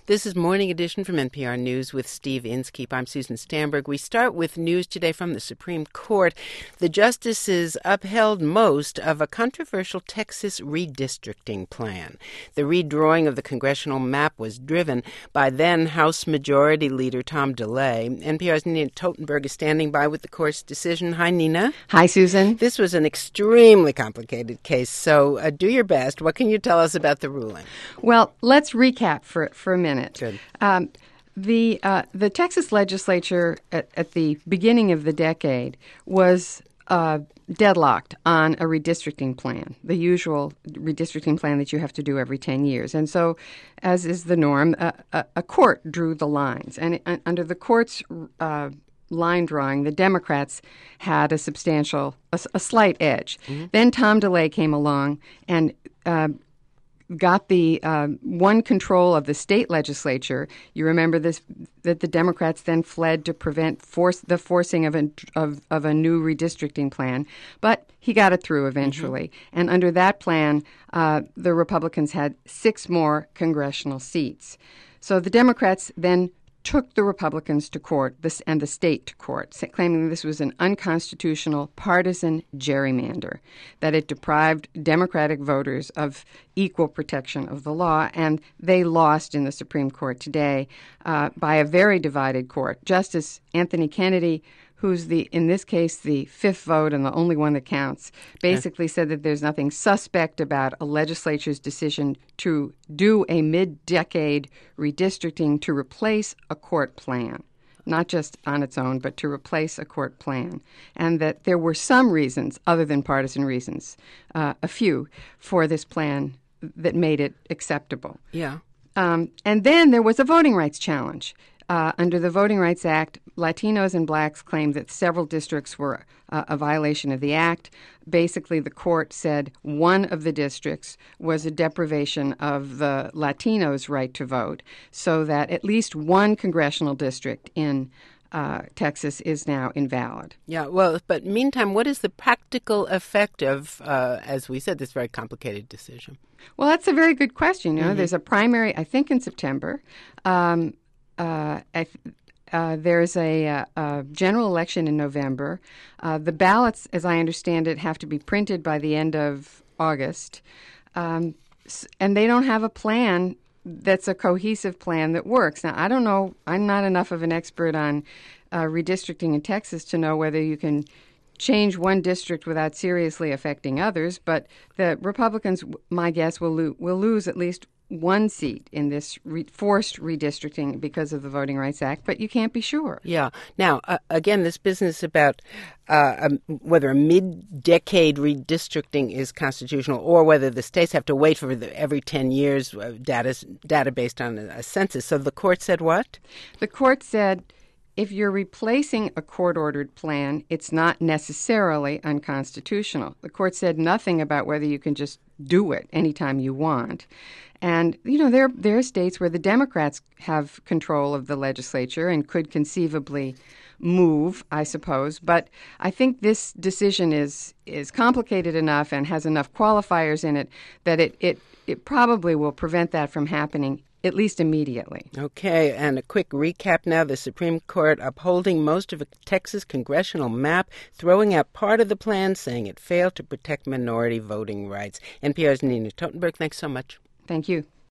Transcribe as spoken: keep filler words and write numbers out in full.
This is Morning Edition from N P R News with Steve Inskeep. I'm Susan Stamberg. We start with news today from the Supreme Court. The justices upheld most of a controversial Texas redistricting plan. The redrawing of the congressional map was driven by then House Majority Leader Tom DeLay. N P R's Nina Totenberg is standing by with the court's decision. Hi, Nina. Hi, Susan. This was an extremely complicated case, so uh, do your best. What can you tell us about the ruling? Well, let's recap for for a minute. Good. Um, the uh, the Texas legislature at, at the beginning of the decade was uh, deadlocked on a redistricting plan, the usual redistricting plan that you have to do every ten years. And so, as is the norm, a, a, a court drew the lines. And it, under the court's uh, line drawing, the Democrats had a substantial, a, a slight edge. Mm-hmm. Then Tom DeLay came along and uh, got the uh, one control of the state legislature. You remember this, that the Democrats then fled to prevent force the forcing of a, of, of a new redistricting plan. But he got it through eventually. Mm-hmm. And under that plan, uh, the Republicans had six more congressional seats. So the Democrats then took the Republicans to court this, and the state to court, claiming this was an unconstitutional partisan gerrymander, that it deprived Democratic voters of equal protection of the law, and they lost in the Supreme Court today uh, by a very divided court. Justice Anthony Kennedy, who's the in this case the fifth vote and the only one that counts, basically yeah. said that there's nothing suspect about a legislature's decision to do a mid-decade redistricting to replace a court plan, not just on its own, but to replace a court plan, and that there were some reasons, other than partisan reasons, uh, a few, for this plan that made it acceptable. Yeah. Um, and then there was a voting rights challenge. Uh, under the Voting Rights Act, Latinos and blacks claimed that several districts were uh, a violation of the act. Basically, the court said one of the districts was a deprivation of the Latinos' right to vote, so that at least one congressional district in uh, Texas is now invalid. Yeah, well, but meantime, what is the practical effect of, uh, as we said, this very complicated decision? Well, that's a very good question. You know, Mm-hmm. there's a primary, I think, in September. Um, Uh, uh, there's a, uh, a general election in November. Uh, the ballots, as I understand it, have to be printed by the end of August. Um, and they don't have a plan that's a cohesive plan that works. Now, I don't know. I'm not enough of an expert on uh, redistricting in Texas to know whether you can change one district without seriously affecting others. But the Republicans, my guess, will, lo- will lose at least one seat in this re- forced redistricting because of the Voting Rights Act, but you can't be sure. Yeah. Now, uh, again, this business about uh, um, whether a mid-decade redistricting is constitutional or whether the states have to wait for the, every ten years uh, data, data based on a, a census. So the court said what? The court said if you're replacing a court-ordered plan, it's not necessarily unconstitutional. The court said nothing about whether you can just do it anytime you want. And, you know, there, there are states where the Democrats have control of the legislature and could conceivably move, I suppose. But I think this decision is is complicated enough and has enough qualifiers in it that it, it, it probably will prevent that from happening, at least immediately. Okay, and a quick recap now. The Supreme Court upholding most of a Texas congressional map, throwing out part of the plan, saying it failed to protect minority voting rights. N P R's Nina Totenberg, thanks so much. Thank you.